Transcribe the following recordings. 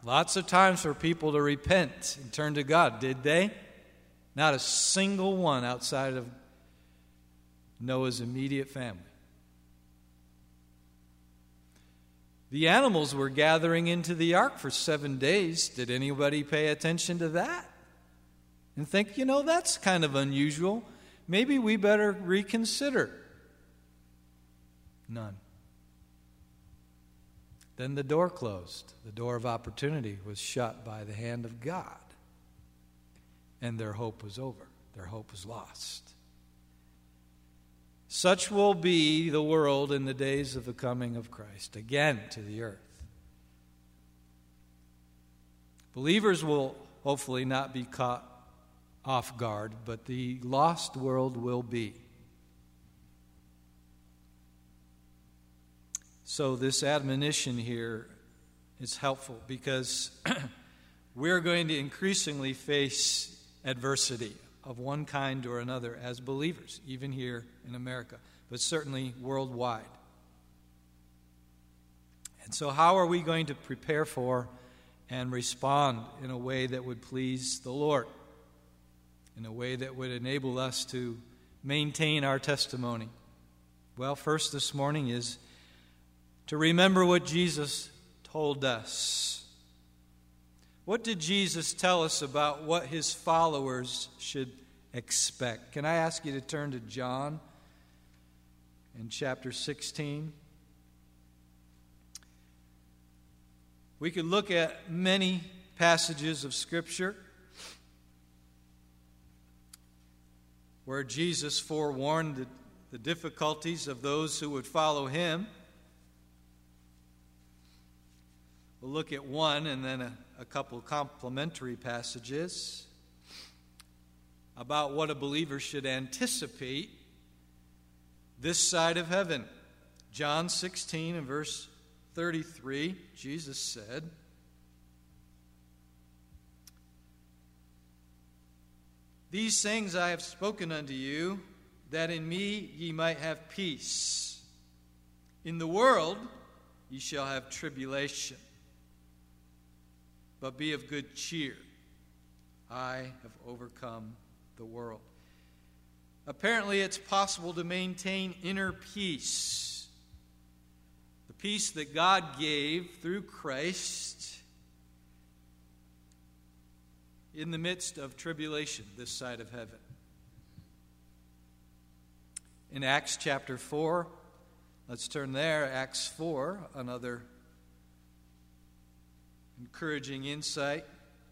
Lots of times for people to repent and turn to God. Did they? Not a single one outside of Noah's immediate family. The animals were gathering into the ark for 7 days. Did anybody pay attention to that? And think, that's kind of unusual. Maybe we better reconsider. None. Then the door closed. The door of opportunity was shut by the hand of God. And their hope was over. Their hope was lost. Such will be the world in the days of the coming of Christ, again to the earth. Believers will hopefully not be caught off guard, but the lost world will be. So this admonition here is helpful because we're going to increasingly face adversity of one kind or another as believers, even here in America, but certainly worldwide. And so how are we going to prepare for and respond in a way that would please the Lord, in a way that would enable us to maintain our testimony? Well, first this morning is to remember what Jesus told us. What did Jesus tell us about what his followers should expect? Can I ask you to turn to John in chapter 16? We could look at many passages of Scripture where Jesus forewarned the difficulties of those who would follow him. We'll look at one and then a couple complementary passages about what a believer should anticipate this side of heaven. John 16 and verse 33, Jesus said, "These things I have spoken unto you, that in me ye might have peace. In the world ye shall have tribulation. But be of good cheer. I have overcome the world." Apparently, it's possible to maintain inner peace. The peace that God gave through Christ in the midst of tribulation this side of heaven. In Acts chapter 4, let's turn there, Acts 4, another encouraging insight.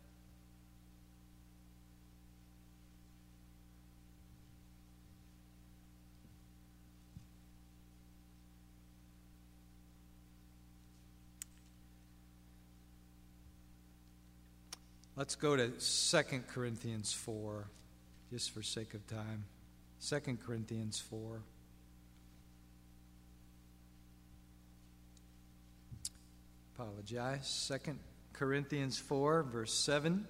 Let's go to 2 Corinthians 4, just for sake of time. 2 Corinthians 4. Apologize. 2 Corinthians 4, verse 7.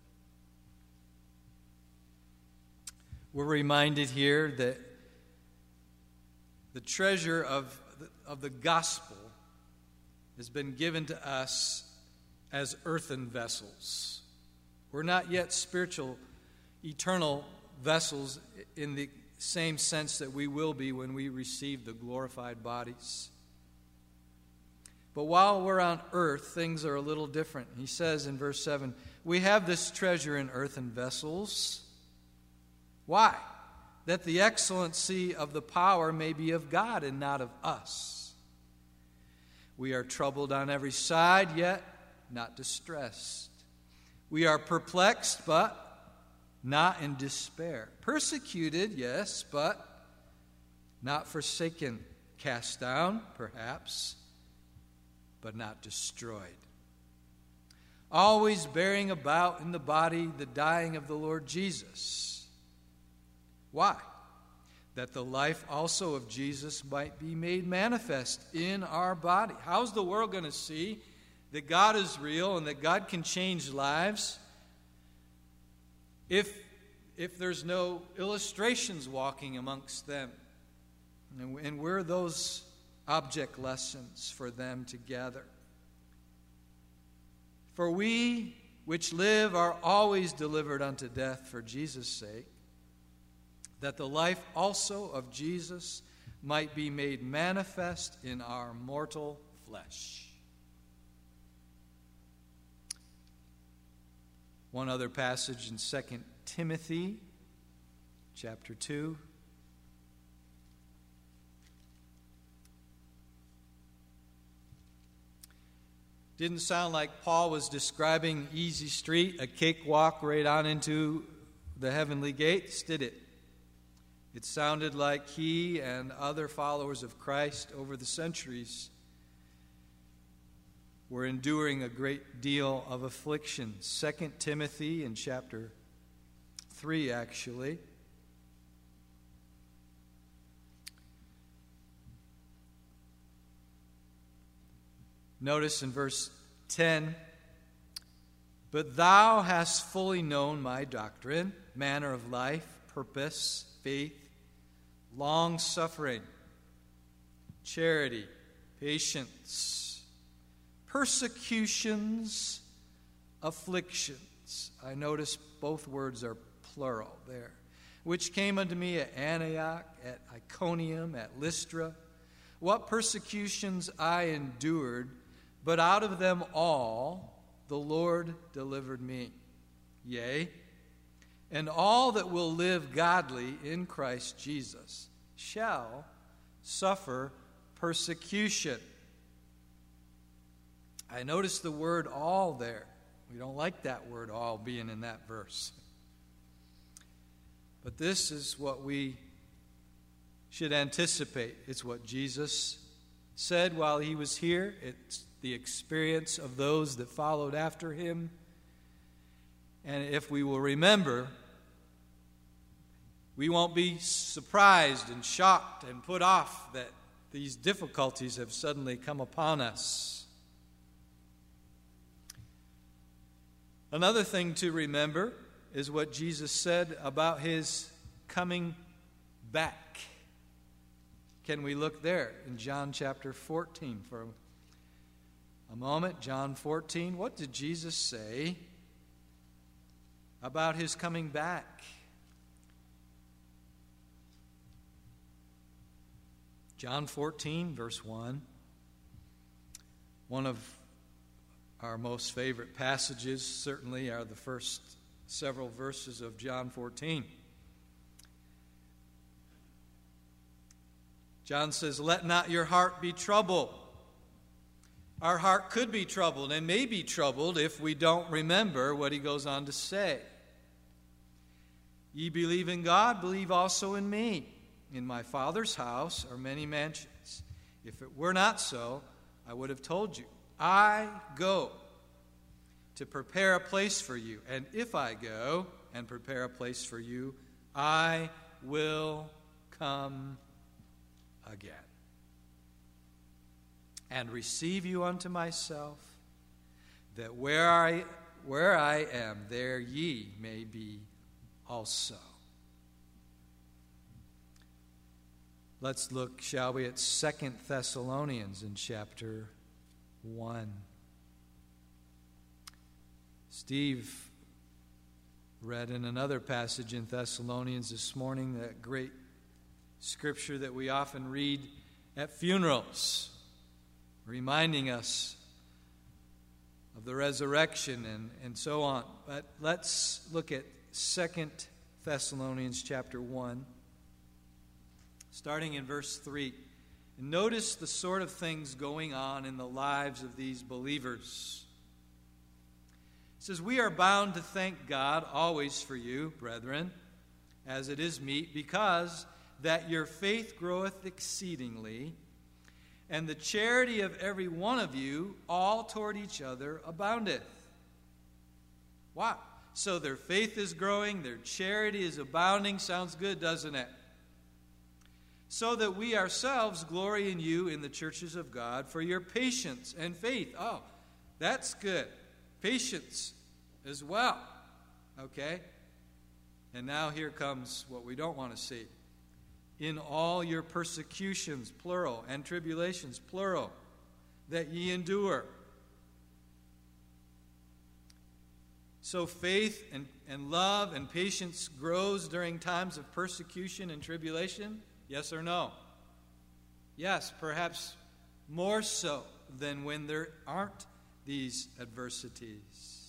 We're reminded here that the treasure of the gospel has been given to us as earthen vessels. We're not yet spiritual, eternal vessels in the same sense that we will be when we receive the glorified bodies. But while we're on earth, things are a little different. He says in verse 7, we have this treasure in earthen vessels. Why? That the excellency of the power may be of God and not of us. We are troubled on every side, yet not distressed. We are perplexed, but not in despair. Persecuted, yes, but not forsaken. Cast down, perhaps, but not destroyed. Always bearing about in the body the dying of the Lord Jesus. Why? That the life also of Jesus might be made manifest in our body. How's the world going to see that God is real and that God can change lives if there's no illustrations walking amongst them? And we're those object lessons for them to gather. For we which live are always delivered unto death for Jesus' sake, that the life also of Jesus might be made manifest in our mortal flesh. One other passage in 2 Timothy chapter 2. Didn't sound like Paul was describing easy street, a cakewalk right on into the heavenly gates, did it? It sounded like he and other followers of Christ over the centuries were enduring a great deal of affliction. 2 Timothy in chapter 3, actually. Notice in verse 10, "But thou hast fully known my doctrine, manner of life, purpose, faith, long-suffering, charity, patience, persecutions, afflictions." I notice both words are plural there. "Which came unto me at Antioch, at Iconium, at Lystra. What persecutions I endured, but out of them all the Lord delivered me. Yea, and all that will live godly in Christ Jesus shall suffer persecution." I notice the word all there. We don't like that word all being in that verse. But this is what we should anticipate. It's what Jesus said while he was here. It's the experience of those that followed after him. And if we will remember, we won't be surprised and shocked and put off that these difficulties have suddenly come upon us. Another thing to remember is what Jesus said about his coming back. Can we look there in John chapter 14 for a moment? John 14. What did Jesus say about his coming back? John 14, verse 1. One of our most favorite passages certainly are the first several verses of John 14. John says, "Let not your heart be troubled." Our heart could be troubled and may be troubled if we don't remember what he goes on to say. "Ye believe in God, believe also in me. In my Father's house are many mansions. If it were not so, I would have told you. I go to prepare a place for you. And if I go and prepare a place for you, I will come again and receive you unto myself, that where I am, there ye may be also." Let's look, shall we, at 2 Thessalonians in chapter 1. Steve read in another passage in Thessalonians this morning, that great scripture that we often read at funerals, reminding us of the resurrection and so on. But let's look at 2 Thessalonians chapter 1, starting in verse 3. And notice the sort of things going on in the lives of these believers. It says, "We are bound to thank God always for you, brethren, as it is meet, because that your faith groweth exceedingly, and the charity of every one of you all toward each other aboundeth." Wow. So their faith is growing, their charity is abounding. Sounds good, doesn't it? "So that we ourselves glory in you in the churches of God for your patience and faith." Oh, that's good. Patience as well. Okay? And now here comes what we don't want to see. "In all your persecutions," plural, "and tribulations," plural, "that ye endure." so faith and love and patience grows during times of persecution and tribulation? Yes or no? Yes, perhaps more so than when there aren't these adversities.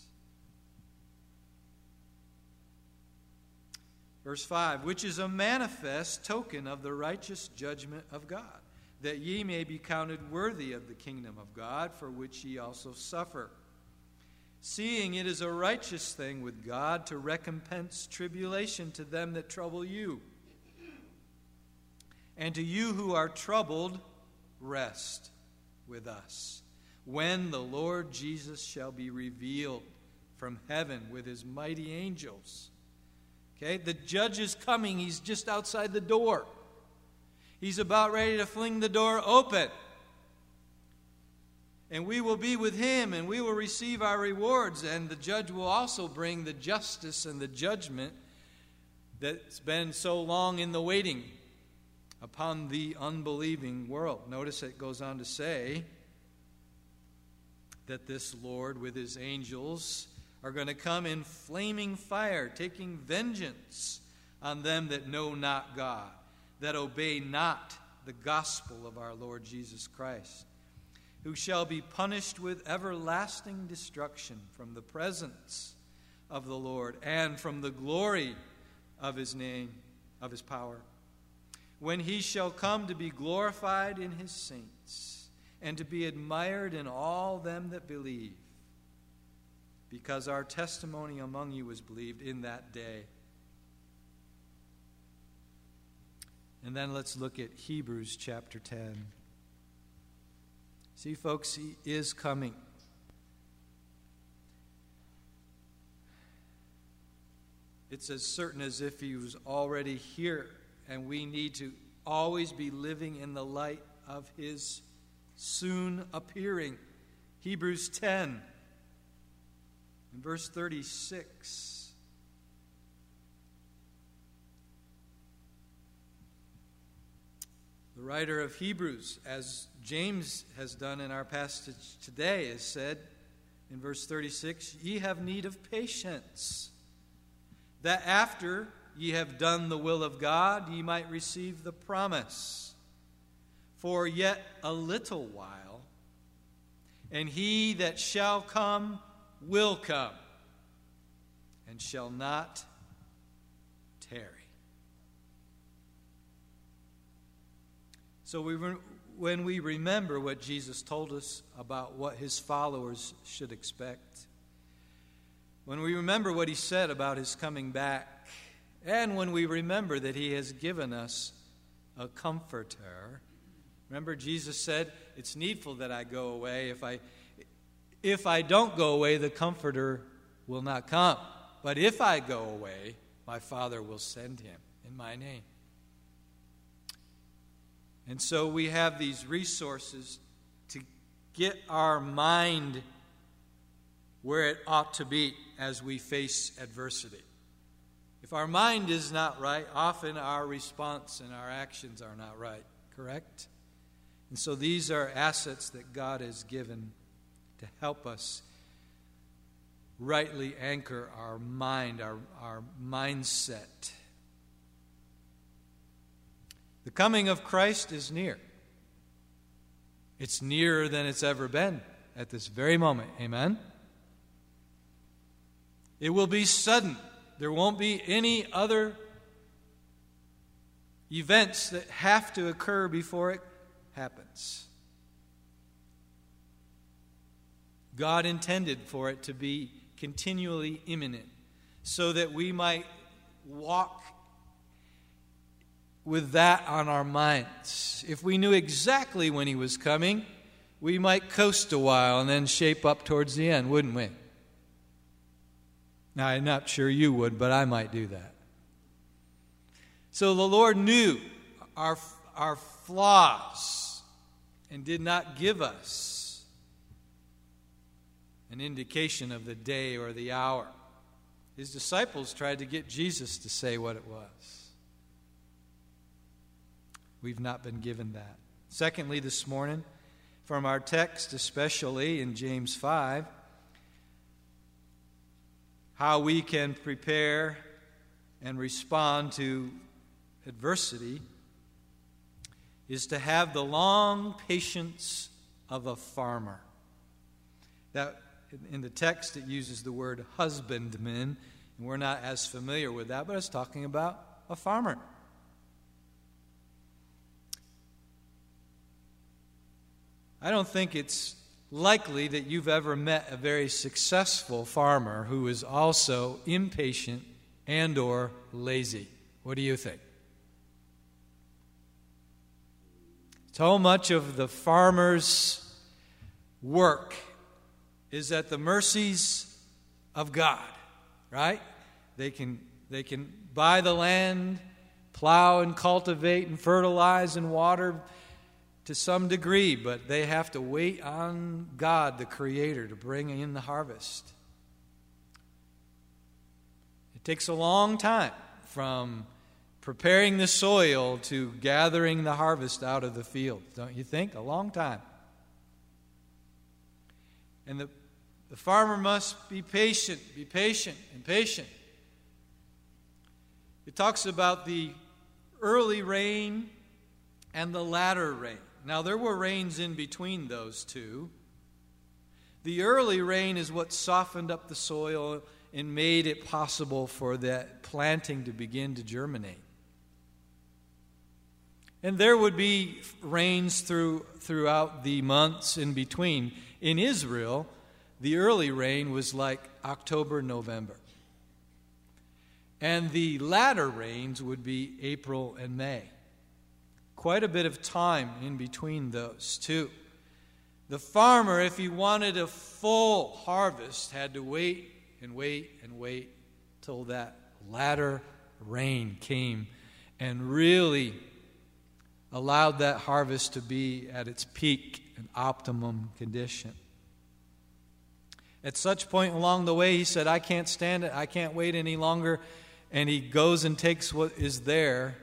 Verse 5, which is a manifest token of the righteous judgment of God, that ye may be counted worthy of the kingdom of God, for which ye also suffer. Seeing it is a righteous thing with God to recompense tribulation to them that trouble you. And to you who are troubled, rest with us, when the Lord Jesus shall be revealed from heaven with his mighty angels. Okay, the judge is coming. He's just outside the door. He's about ready to fling the door open. And we will be with him, and we will receive our rewards. And the judge will also bring the justice and the judgment that's been so long in the waiting upon the unbelieving world. Notice it goes on to say that this Lord with his angels are going to come in flaming fire, taking vengeance on them that know not God, that obey not the gospel of our Lord Jesus Christ, who shall be punished with everlasting destruction from the presence of the Lord and from the glory of his name, of his power, when he shall come to be glorified in his saints and to be admired in all them that believe, because our testimony among you was believed in that day. And then let's look at Hebrews chapter 10. See, folks, he is coming. It's as certain as if he was already here, and we need to always be living in the light of his soon appearing. Hebrews 10, in verse 36. The writer of Hebrews, as James has done in our passage today, has said in verse 36, ye have need of patience, that after ye have done the will of God, ye might receive the promise. For yet a little while, and he that shall come will come, and shall not tarry. So when we remember what Jesus told us about what his followers should expect, when we remember what he said about his coming back, and when we remember that he has given us a comforter. Remember, Jesus said, it's needful that I go away. If I don't go away, the comforter will not come. But if I go away, my Father will send him in my name. And so we have these resources to get our mind where it ought to be as we face adversity. If our mind is not right, often our response and our actions are not right, correct? And so these are assets that God has given to help us rightly anchor our mind, our mindset. The coming of Christ is near. It's nearer than it's ever been at this very moment. Amen? It will be sudden. There won't be any other events that have to occur before it happens. God intended for it to be continually imminent so that we might walk with that on our minds. If we knew exactly when he was coming, we might coast a while and then shape up towards the end, wouldn't we? Now, I'm not sure you would, but I might do that. So the Lord knew our flaws and did not give us an indication of the day or the hour. His disciples tried to get Jesus to say what it was. We've not been given that. Secondly, this morning, from our text, especially in James 5, how we can prepare and respond to adversity is to have the long patience of a farmer. That in the text it uses the word husbandman, and we're not as familiar with that, but it's talking about a farmer. I don't think it's likely that you've ever met a very successful farmer who is also impatient and or lazy. What do you think? So much of the farmer's work is at the mercies of God, right? They can buy the land, plow and cultivate and fertilize and water to some degree, but they have to wait on God, the Creator, to bring in the harvest. It takes a long time from preparing the soil to gathering the harvest out of the field, don't you think? A long time. And the farmer must be patient, and patient. It talks about the early rain and the latter rain. Now, there were rains in between those two. The early rain is what softened up the soil and made it possible for that planting to begin to germinate. And there would be rains throughout the months in between. In Israel, the early rain was like October, November. And the latter rains would be April and May. Quite a bit of time in between those two. The farmer, if he wanted a full harvest, had to wait till that latter rain came and really allowed that harvest to be at its peak and optimum condition. At such point along the way, he said, I can't stand it, I can't wait any longer, and he goes and takes what is there.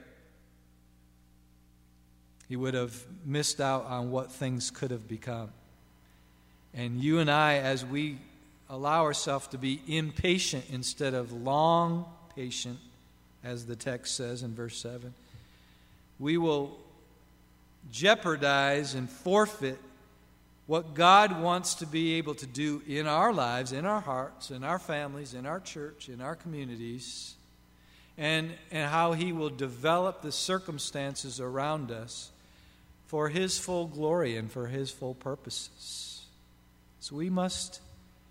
He would have missed out on what things could have become. And you and I, as we allow ourselves to be impatient instead of long patient, as the text says in verse 7, we will jeopardize and forfeit what God wants to be able to do in our lives, in our hearts, in our families, in our church, in our communities, and how He will develop the circumstances around us for His full glory and for His full purposes. So we must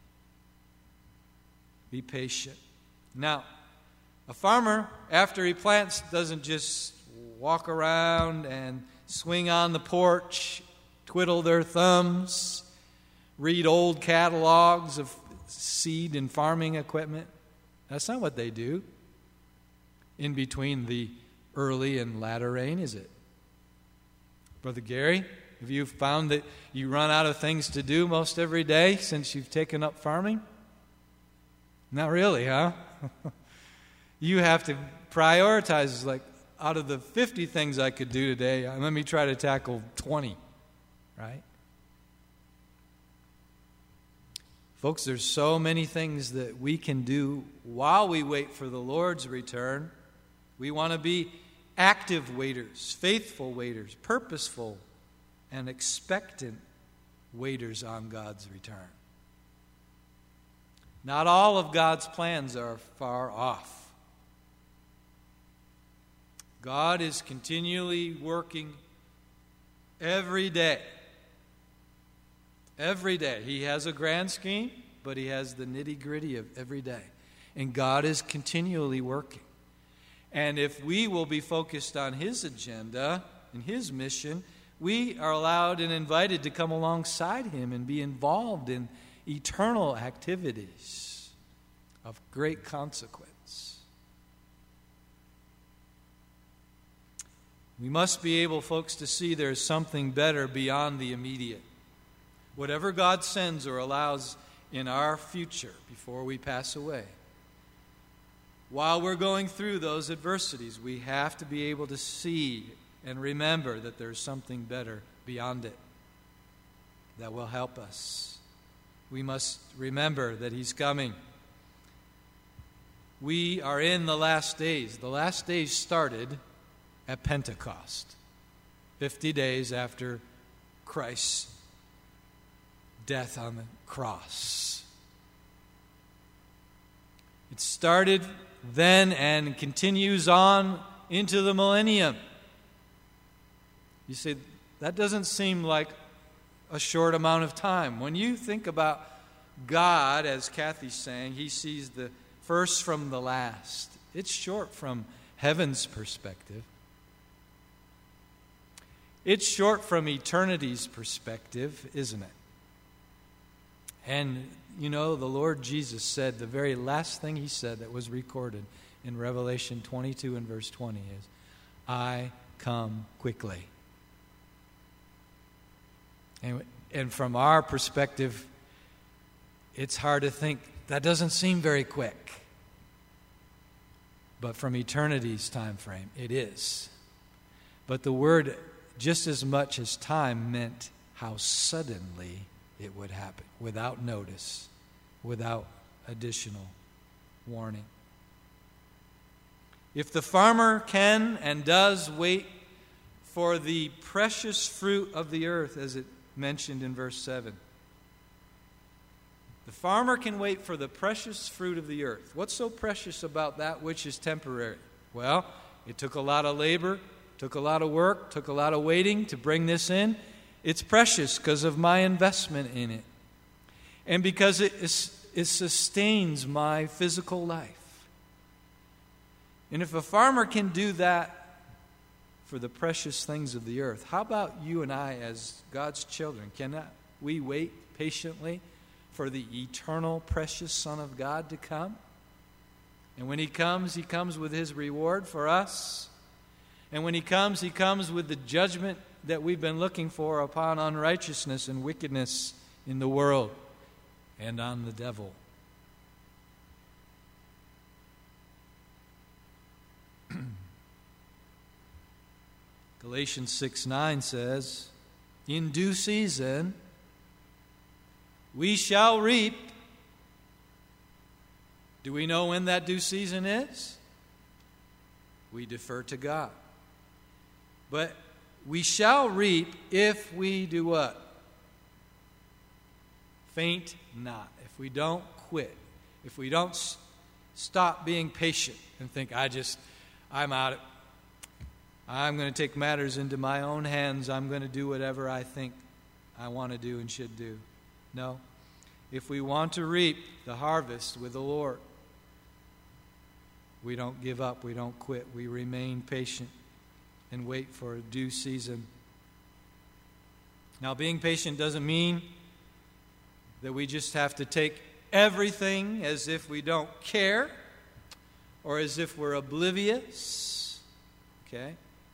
be patient. Now, a farmer, after he plants, doesn't just walk around and swing on the porch, twiddle their thumbs, read old catalogs of seed and farming equipment. That's not what they do in between the early and latter rain, is it? Brother Gary, have you found that you run out of things to do most every day since you've taken up farming? Not really, huh? You have to prioritize, like, out of the 50 things I could do today, let me try to tackle 20, right? Folks, there's so many things that we can do while we wait for the Lord's return. We want to be active waiters, faithful waiters, purposeful and expectant waiters on God's return. Not all of God's plans are far off. God is continually working every day. Every day. He has a grand scheme, but He has the nitty-gritty of every day. And God is continually working. And if we will be focused on His agenda and His mission, we are allowed and invited to come alongside Him and be involved in eternal activities of great consequence. We must be able, folks, to see there's something better beyond the immediate. Whatever God sends or allows in our future before we pass away, while we're going through those adversities, we have to be able to see and remember that there's something better beyond it that will help us. We must remember that He's coming. We are in the last days. The last days started at Pentecost, 50 days after Christ's death on the cross. It started then and continues on into the millennium. You say, that doesn't seem like a short amount of time. When you think about God, as Kathy's saying, He sees the first from the last. It's short from heaven's perspective. It's short from eternity's perspective, isn't it? And, you know, the Lord Jesus said, the very last thing He said that was recorded in Revelation 22 and verse 20 is, I come quickly. And from our perspective, it's hard to think, that doesn't seem very quick. But from eternity's time frame, it is. But the word, just as much as time, meant how suddenly it would happen, without notice, without additional warning. If the farmer can and does wait for the precious fruit of the earth, as it mentioned in verse 7, the farmer can wait for the precious fruit of the earth. What's so precious about that which is temporary? Well, it took a lot of labor, took a lot of work, took a lot of waiting to bring this in. It's precious because of my investment in it. And because it sustains my physical life. And if a farmer can do that for the precious things of the earth, how about you and I as God's children? Cannot we wait patiently for the eternal, precious Son of God to come? And when He comes with His reward for us. And when He comes with the judgment that we've been looking for upon unrighteousness and wickedness in the world and on the devil. Galatians 6:9 says, in due season we shall reap. Do we know when that due season is? We defer to God. But we shall reap if we do what? Faint not. If we don't quit. If we don't stop being patient and think, I'm out. I'm going to take matters into my own hands. I'm going to do whatever I think I want to do and should do. No. If we want to reap the harvest with the Lord, we don't give up. We don't quit. We remain patient and wait for a due season. Now, being patient doesn't mean that we just have to take everything as if we don't care or as if we're oblivious. Okay?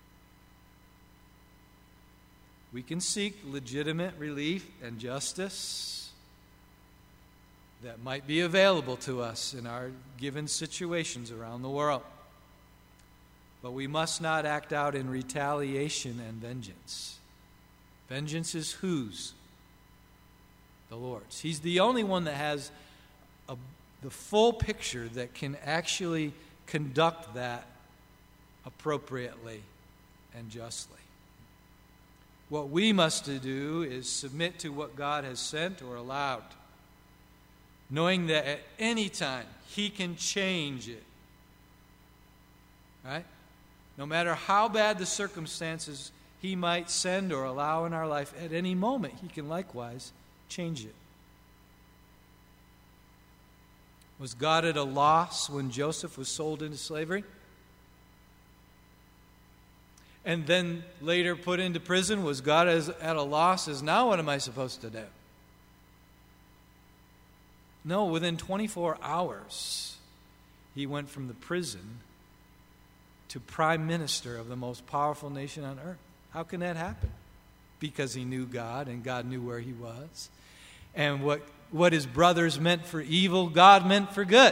We can seek legitimate relief and justice that might be available to us in our given situations around the world. But we must not act out in retaliation and vengeance. Vengeance is whose? The Lord's. He's the only one that has the full picture that can actually conduct that appropriately and justly. What we must do is submit to what God has sent or allowed, knowing that at any time He can change it. Right? No matter how bad the circumstances He might send or allow in our life, at any moment He can likewise change it. Was God at a loss when Joseph was sold into slavery? And then later put into prison? Was God at a loss as now what am I supposed to do? No, within 24 hours, he went from the prison to prime minister of the most powerful nation on earth. How can that happen? Because he knew God and God knew where he was. And what his brothers meant for evil, God meant for good.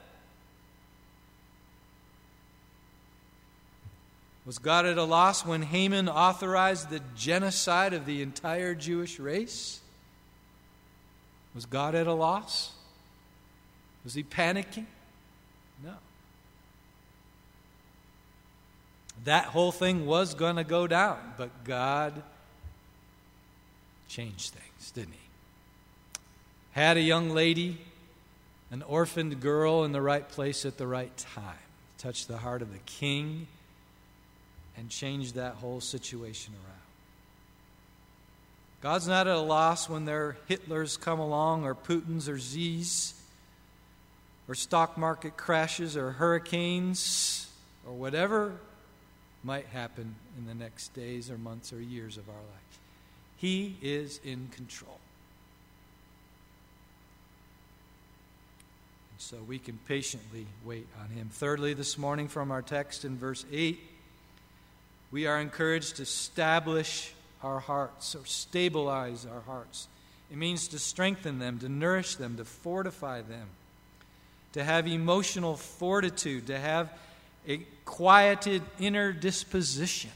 Was God at a loss when Haman authorized the genocide of the entire Jewish race? Was God at a loss? Was he panicking? No. That whole thing was going to go down, but God changed things, didn't he? Had a young lady, an orphaned girl in the right place at the right time. Touched the heart of the king and changed that whole situation around. God's not at a loss when there are Hitlers come along, or Putins, or Z's, or stock market crashes, or hurricanes, or whatever might happen in the next days or months or years of our life. He is in control. And so we can patiently wait on him. Thirdly, this morning from our text in verse 8, we are encouraged to establish our hearts, or stabilize our hearts. It means to strengthen them, to nourish them, to fortify them, to have emotional fortitude, to have a quieted inner disposition.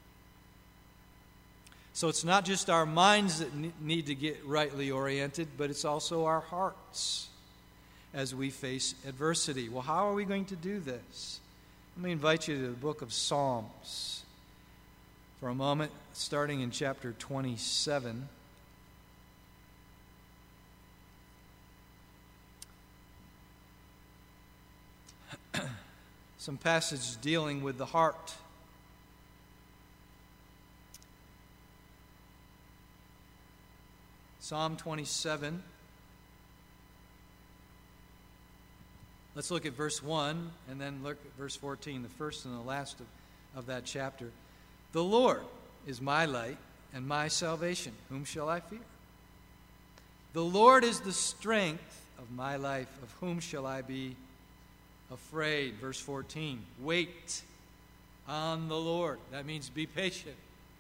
So it's not just our minds that need to get rightly oriented, but it's also our hearts as we face adversity. Well, how are we going to do this? Let me invite you to the book of Psalms for a moment, starting in chapter 27. Some passages dealing with the heart. Psalm 27. Let's look at verse 1 and then look at verse 14, the first and the last of that chapter. The Lord is my light and my salvation. Whom shall I fear? The Lord is the strength of my life. Of whom shall I be afraid? Verse 14. Wait on the Lord. That means be patient.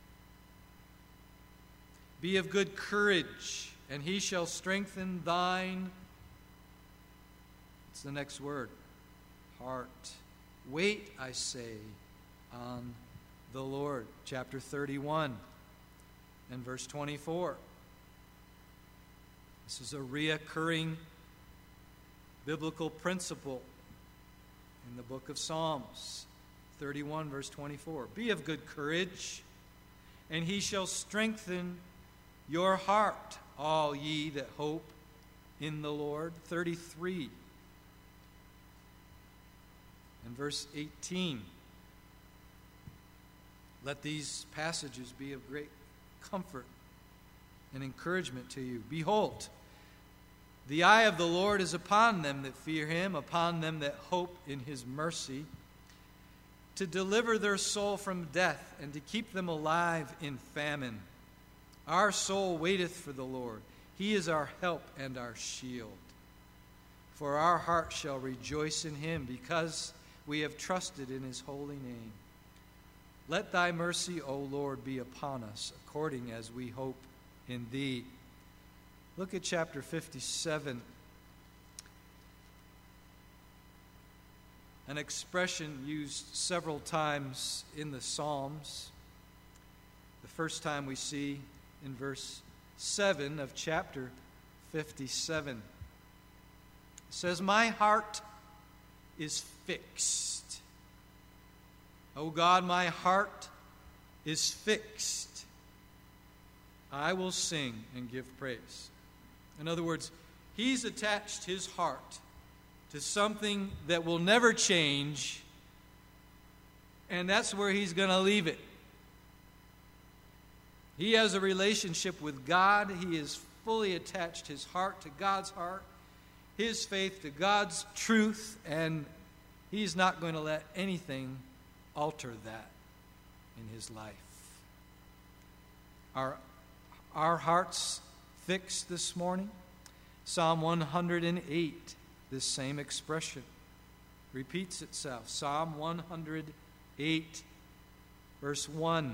Be of good courage, and he shall strengthen thine. It's the next word. Heart. Wait, I say, on the Lord. Chapter 31 and verse 24. This is a reoccurring biblical principle in the book of Psalms. 31 verse 24. Be of good courage, and he shall strengthen your heart, all ye that hope in the Lord. 33 and verse 18. Let these passages be of great comfort and encouragement to you. Behold, the eye of the Lord is upon them that fear him, upon them that hope in his mercy, to deliver their soul from death and to keep them alive in famine. Our soul waiteth for the Lord. He is our help and our shield. For our heart shall rejoice in him, because we have trusted in his holy name. Let thy mercy, O Lord, be upon us, according as we hope in thee. Look at chapter 57. An expression used several times in the Psalms. The first time we see in verse 7 of chapter 57. It says, my heart is fixed. O God, my heart is fixed. I will sing and give praise. In other words, he's attached his heart to something that will never change, and that's where he's going to leave it. He has a relationship with God. He has fully attached his heart to God's heart, his faith to God's truth, and he's not going to let anything alter that in his life. Our hearts fixed this morning? Psalm 108, this same expression repeats itself. Psalm 108, verse 1.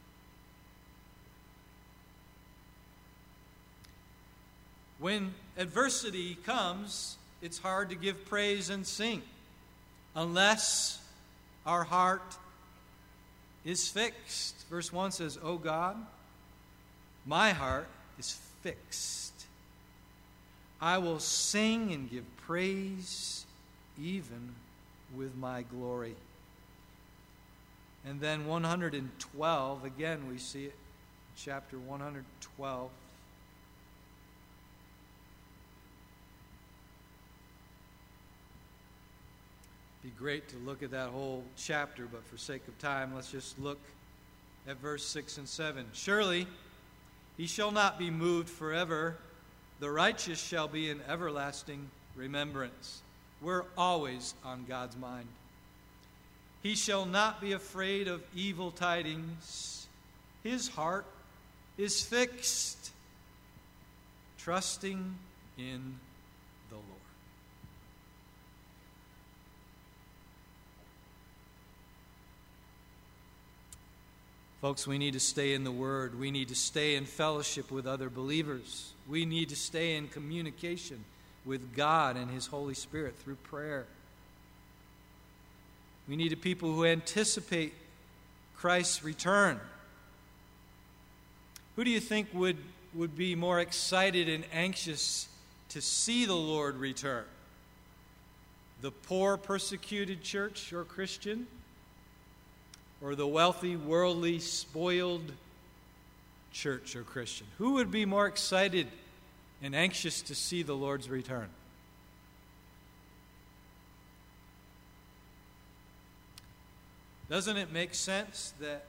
When adversity comes, it's hard to give praise and sing unless our heart is fixed. Verse 1 says, O God, my heart is fixed. I will sing and give praise, even with my glory. And then 112, again we see it, chapter 112. It'd be great to look at that whole chapter, but for sake of time, let's just look at verse 6 and 7. Surely he shall not be moved forever. The righteous shall be in everlasting remembrance. We're always on God's mind. He shall not be afraid of evil tidings. His heart is fixed, trusting in the Lord. Folks, we need to stay in the Word. We need to stay in fellowship with other believers. We need to stay in communication with God and His Holy Spirit through prayer. We need a people who anticipate Christ's return. Who do you think would be more excited and anxious to see the Lord return? The poor, persecuted church or Christian? Or the wealthy, worldly, spoiled church or Christian? Who would be more excited and anxious to see the Lord's return? Doesn't it make sense that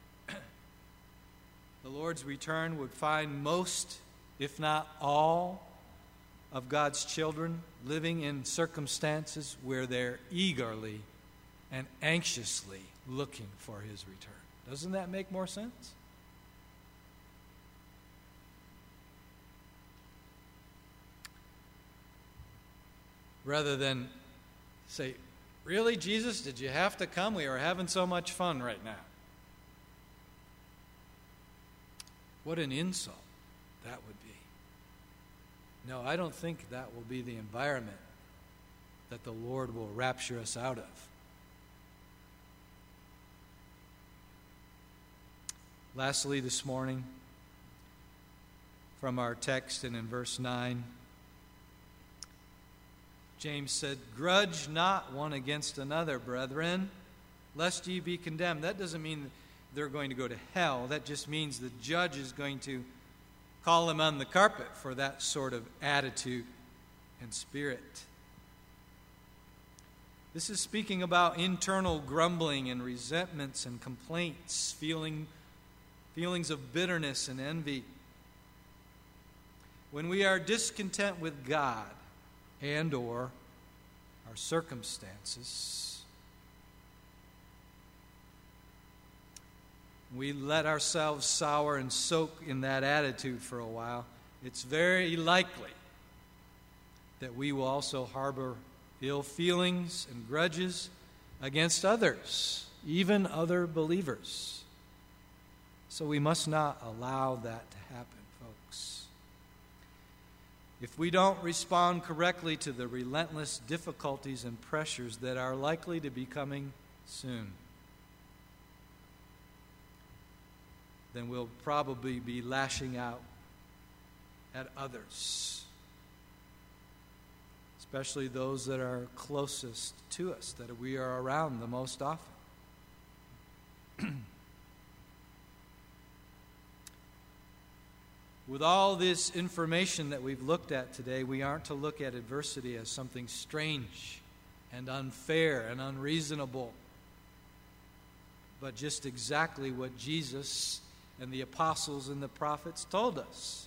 the Lord's return would find most, if not all, of God's children living in circumstances where they're eagerly and anxiously looking for His return? Doesn't that make more sense? Rather than say, really, Jesus, did you have to come? We are having so much fun right now. What an insult that would be. No, I don't think that will be the environment that the Lord will rapture us out of. Lastly, this morning, from our text and in verse 9, James said, "Grudge not one against another, brethren, lest ye be condemned." That doesn't mean they're going to go to hell. That just means the judge is going to call them on the carpet for that sort of attitude and spirit. This is speaking about internal grumbling and resentments and complaints, feelings of bitterness and envy. When we are discontent with God and or our circumstances, we let ourselves sour and soak in that attitude for a while, it's very likely that we will also harbor ill feelings and grudges against others, even other believers. So we must not allow that to happen, folks. If we don't respond correctly to the relentless difficulties and pressures that are likely to be coming soon, then we'll probably be lashing out at others, especially those that are closest to us, that we are around the most often. With all this information that we've looked at today, we aren't to look at adversity as something strange and unfair and unreasonable, but just exactly what Jesus and the apostles and the prophets told us.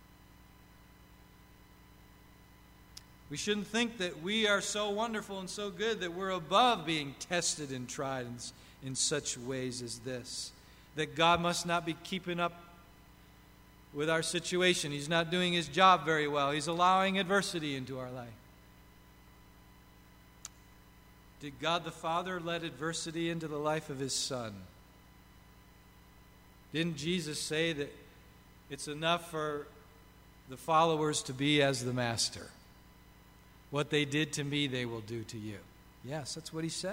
We shouldn't think that we are so wonderful and so good that we're above being tested and tried in such ways as this, that God must not be keeping up with our situation. He's not doing His job very well. He's allowing adversity into our life. Did God the Father let adversity into the life of His Son? Didn't Jesus say that it's enough for the followers to be as the Master? What they did to me, they will do to you. Yes, that's what He said.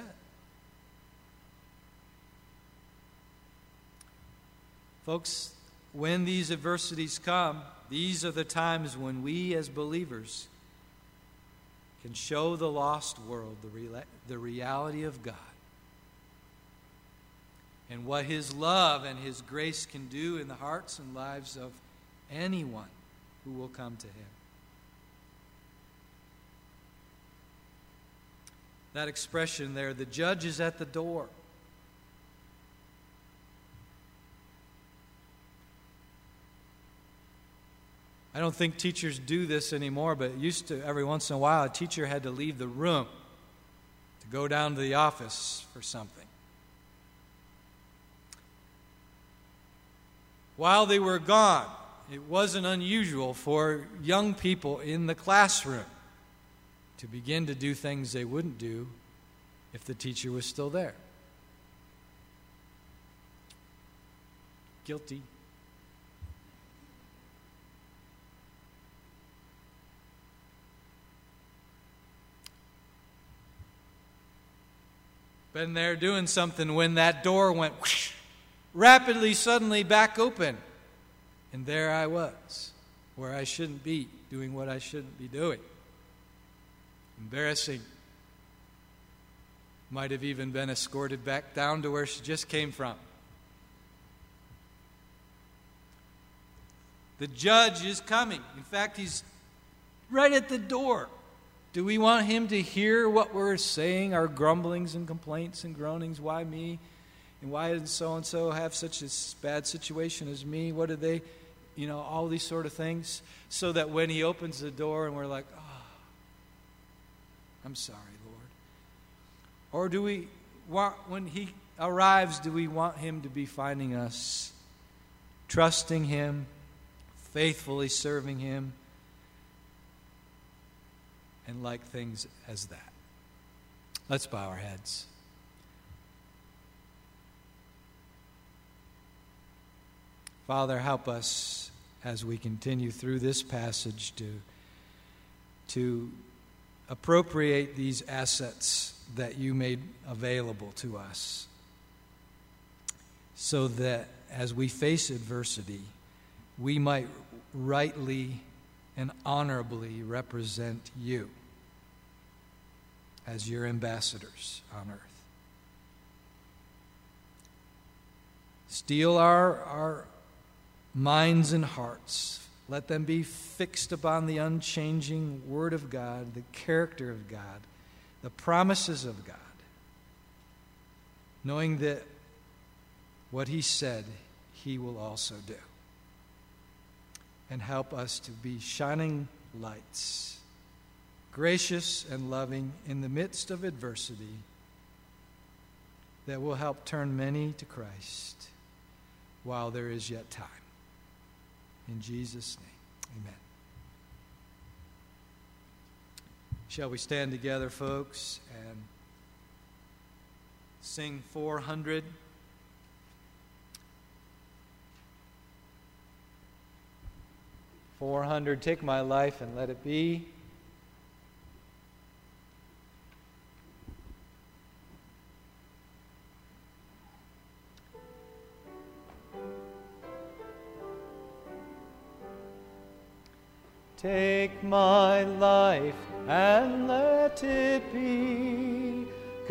Folks, when these adversities come, these are the times when we as believers can show the lost world the reality of God and what His love and His grace can do in the hearts and lives of anyone who will come to Him. That expression there, the judge is at the door. I don't think teachers do this anymore, but it used to, every once in a while, a teacher had to leave the room to go down to the office for something. While they were gone, it wasn't unusual for young people in the classroom to begin to do things they wouldn't do if the teacher was still there. Guilty. Been there doing something when that door went whoosh, rapidly, suddenly back open. And there I was, where I shouldn't be, doing what I shouldn't be doing. Embarrassing. Might have even been escorted back down to where she just came from. The judge is coming. In fact, he's right at the door. Do we want him to hear what we're saying, our grumblings and complaints and groanings? Why me? And why did so-and-so have such a bad situation as me? What did they, all these sort of things? So that when he opens the door and we're like, oh, I'm sorry, Lord. Or do we want, when he arrives, do we want him to be finding us, trusting him, faithfully serving him, and like things as that? Let's bow our heads. Father, help us as we continue through this passage to appropriate these assets that you made available to us, so that as we face adversity, we might rightly and honorably represent you as your ambassadors on earth. Steel our minds and hearts. Let them be fixed upon the unchanging Word of God, the character of God, the promises of God, knowing that what He said, He will also do. And help us to be shining lights, gracious and loving in the midst of adversity, that will help turn many to Christ while there is yet time. In Jesus' name, amen. Shall we stand together, folks, and sing 400? Take my life and let it be. Take my life and let it be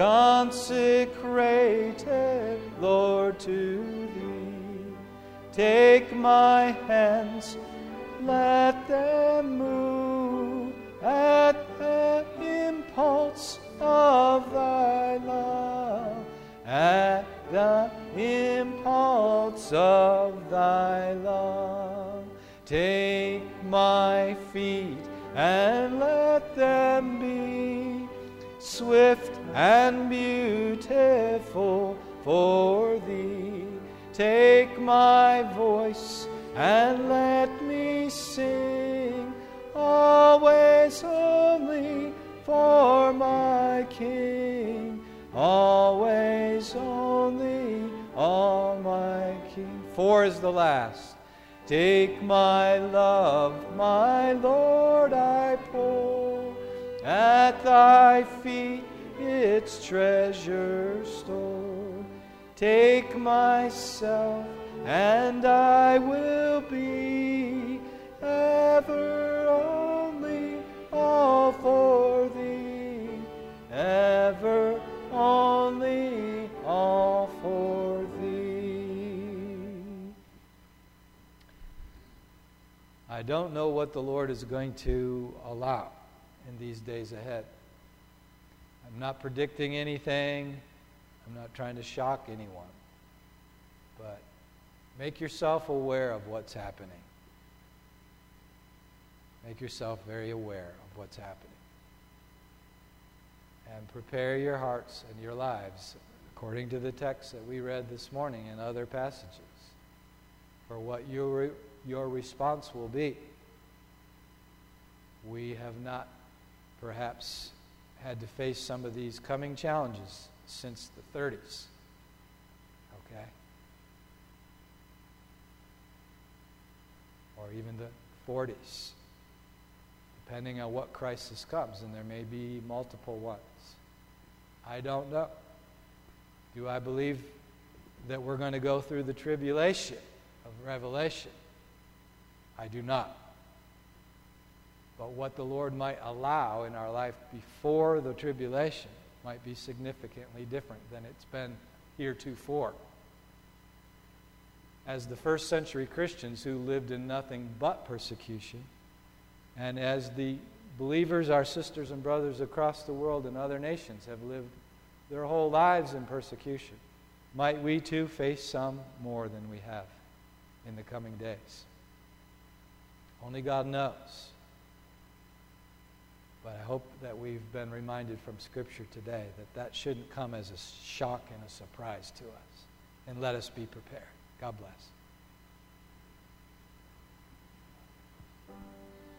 consecrated, Lord, to Thee. Take my hands, let them move at the impulse of Thy love, at the impulse of Thy love. Take my feet and let them be swift and beautiful for Thee. Take my voice and let me sing, always only for my King, always only on my King. 4 is the last. Take my love, my Lord, I pour at Thy feet its treasure stored. Take myself, and I will be ever only all for Thee. don't know what the Lord is going to allow in these days ahead. I'm not predicting anything. I'm not trying to shock anyone. But make yourself aware of what's happening. Make yourself very aware of what's happening. And prepare your hearts and your lives, according to the text that we read this morning and other passages, for what your response will be. We have not perhaps had to face some of these coming challenges since the 30s. Okay? Or even the 40s. Depending on what crisis comes, and there may be multiple ones. I don't know. Do I believe that we're going to go through the tribulation of Revelation? I do not. But what the Lord might allow in our life before the tribulation might be significantly different than it's been heretofore. As the first century Christians who lived in nothing but persecution, and as the believers, our sisters and brothers across the world and other nations have lived their whole lives in persecution, might we too face some more than we have in the coming days. Only God knows. But I hope that we've been reminded from Scripture today that that shouldn't come as a shock and a surprise to us. And let us be prepared. God bless.